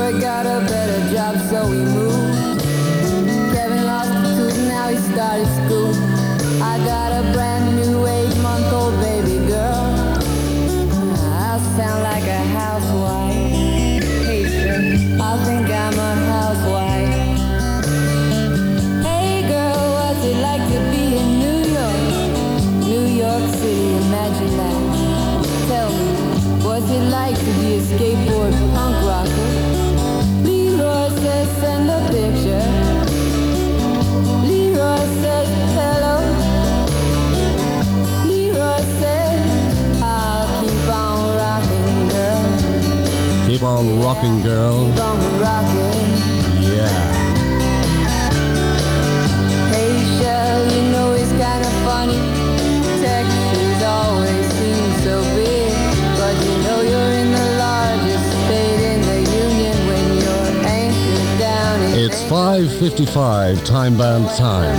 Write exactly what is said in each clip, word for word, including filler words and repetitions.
Troy got a better job, so we moved. Kevin lost the tooth, now he started school. I got a brand new eight-month-old baby girl. I sound like a housewife. Hey, sir, I think I'm a housewife. Hey, girl, what's it like to be in New York? New York City, imagine that. Tell me, what's it like to be a skateboard punk rocker? Leroy says send a picture. Leroy says hello. Leroy says I'll keep on rocking, girl. Keep on rocking, girl. Keep on rocking. Yeah. Hey, Shell, you know it's kind of funny. Texas always seems so big, but you know you're in the largest state in the union when you're anchored down in It's five fifty-five, time band time.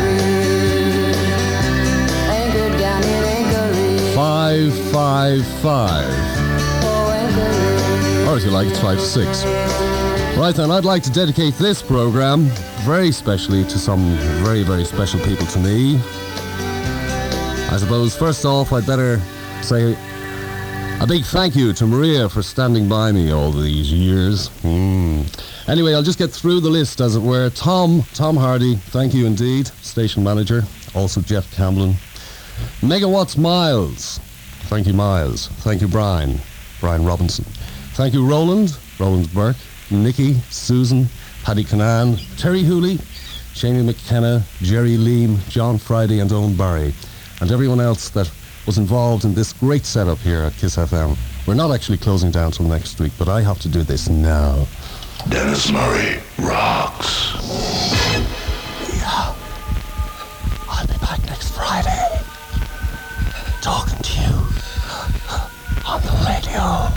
Anchored down in Anchorage. five five five. Oh, Anchorage. Or if you like, it's five six. Right then, I'd like to dedicate this program very specially to some very, very special people to me. I suppose, first off, I'd better say a big thank you to Maria for standing by me all these years. Mm. Anyway, I'll just get through the list, as it were. Tom, Tom Hardy, thank you indeed, station manager. Also Jeff Camblin. Megawatts Miles, thank you Miles. Thank you Brian, Brian Robinson. Thank you Roland, Roland Burke, Nikki, Susan, Paddy Canan, Terry Hooley, Jamie McKenna, Jerry Leam, John Friday and Owen Barry, and everyone else that was involved in this great setup here at Kiss F M. We're not actually closing down till next week, but I have to do this now. Dennis Murray rocks. Yeah. I'll be back next Friday, talking to you on the radio.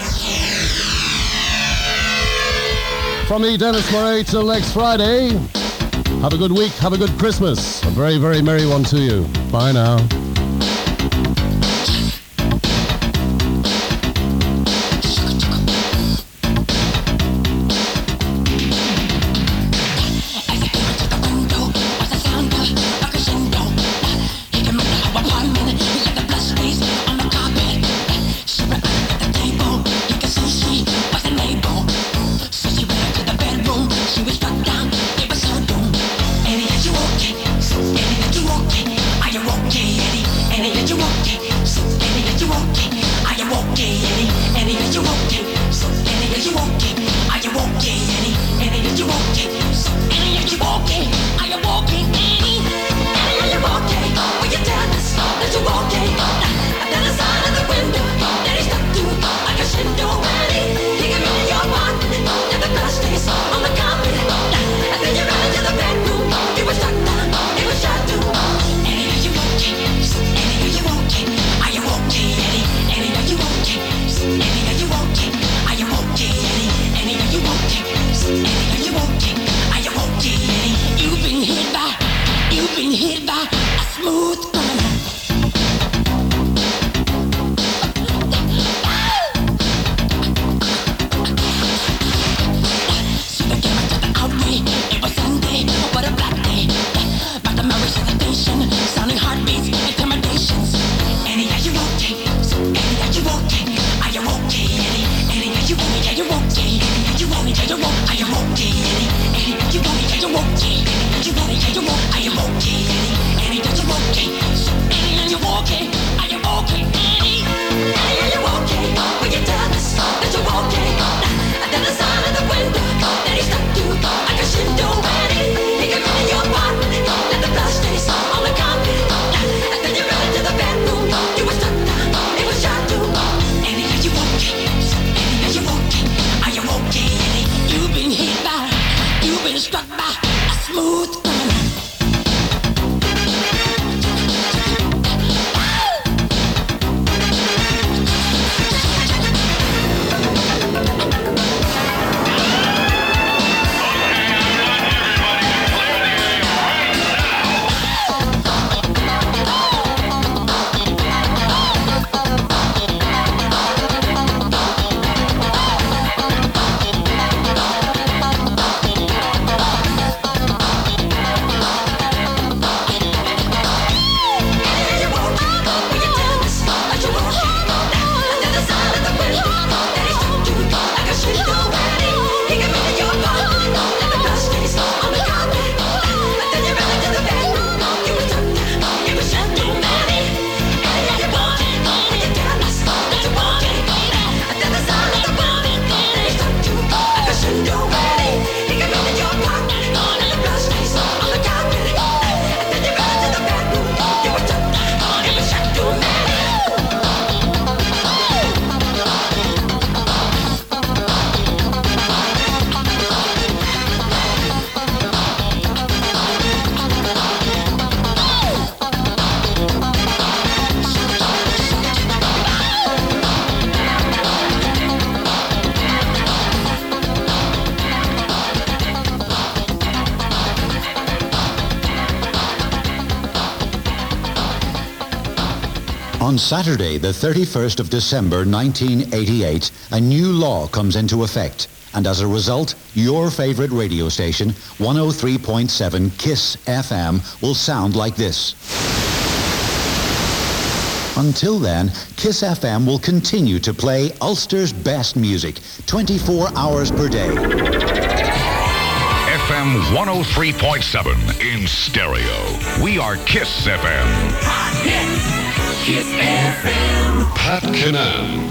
From me, Dennis Murray, till next Friday. Have a good week, have a good Christmas. A very, very merry one to you. Bye now. Are you okay? On Saturday, the thirty-first of December, nineteen eighty-eight, a new law comes into effect. And as a result, your favorite radio station, one oh three point seven KISS F M, will sound like this. Until then, KISS F M will continue to play Ulster's best music, twenty-four hours per day. F M one oh three point seven in stereo. We are KISS F M. Hot hits, KISS F M. Pat Kinnan.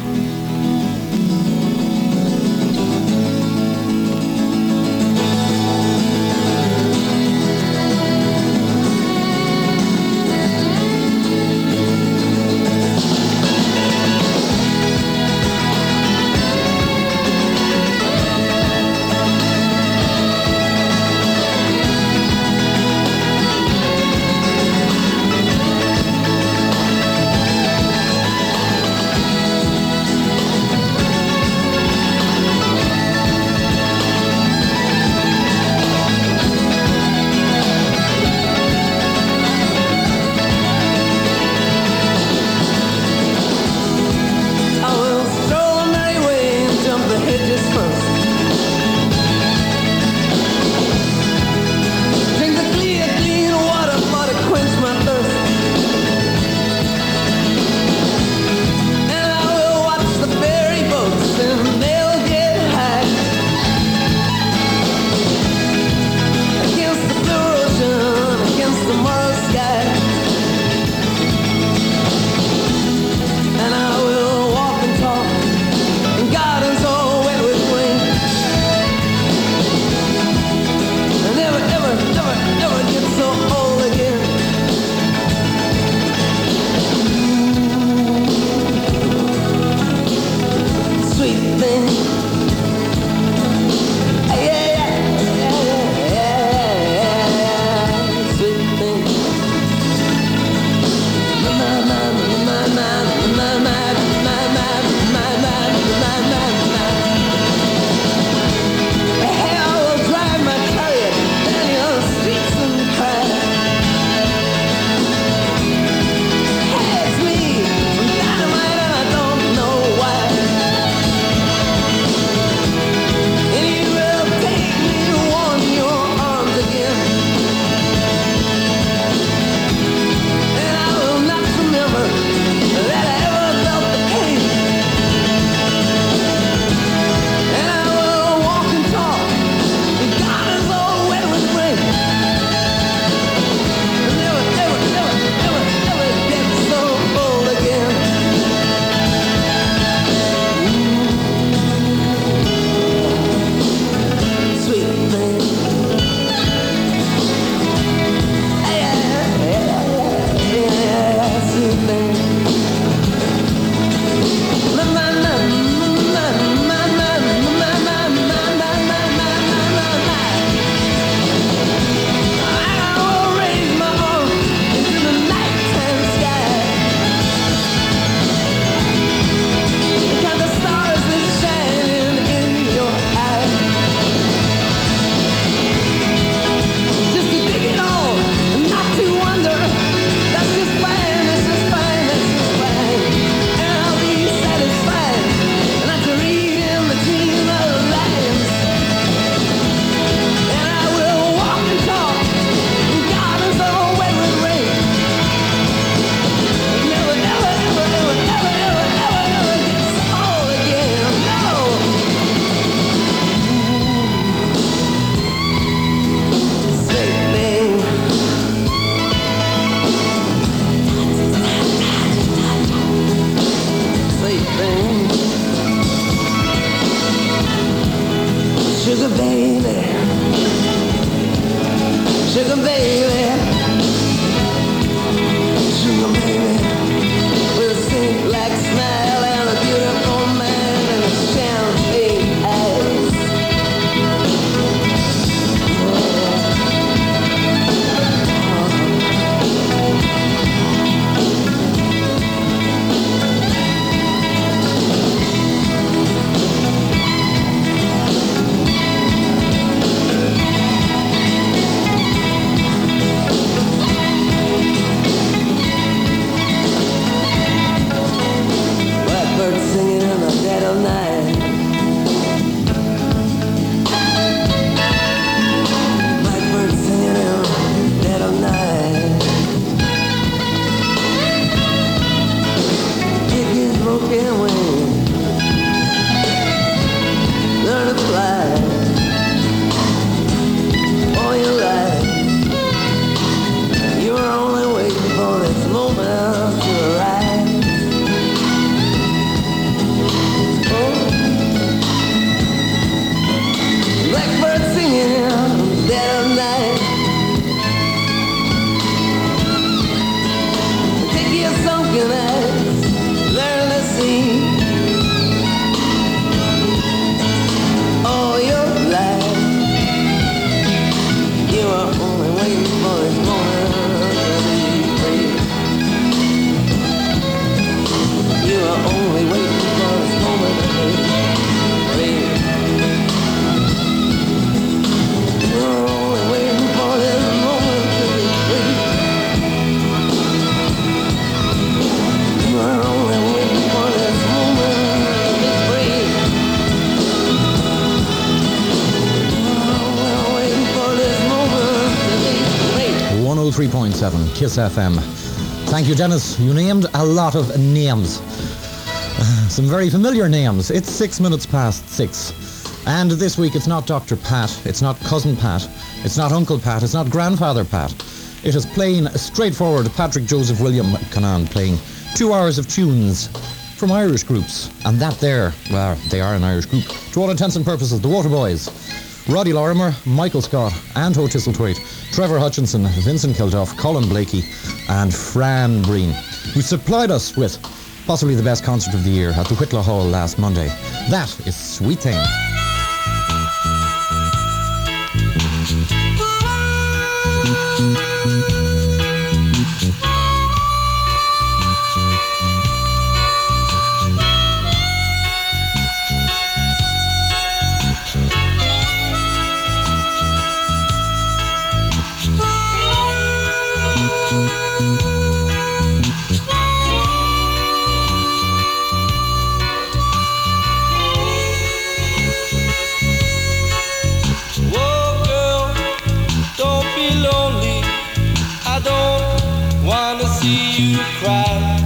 three point seven Kiss F M. Thank you, Dennis. You named a lot of names. Uh, some very familiar names. It's six minutes past six. And this week it's not Doctor Pat, it's not Cousin Pat, it's not Uncle Pat, it's not Grandfather Pat. It is plain, straightforward Patrick Joseph William Canaan playing two hours of tunes from Irish groups. And that there, well, they are an Irish group. To all intents and purposes, the Waterboys. Roddy Lorimer, Michael Scott, Anto Thistlethwaite, Trevor Hutchinson, Vincent Kilduff, Colin Blakey and Fran Breen, who supplied us with possibly the best concert of the year at the Whitla Hall last Monday. That is Sweet Thing. See you cry.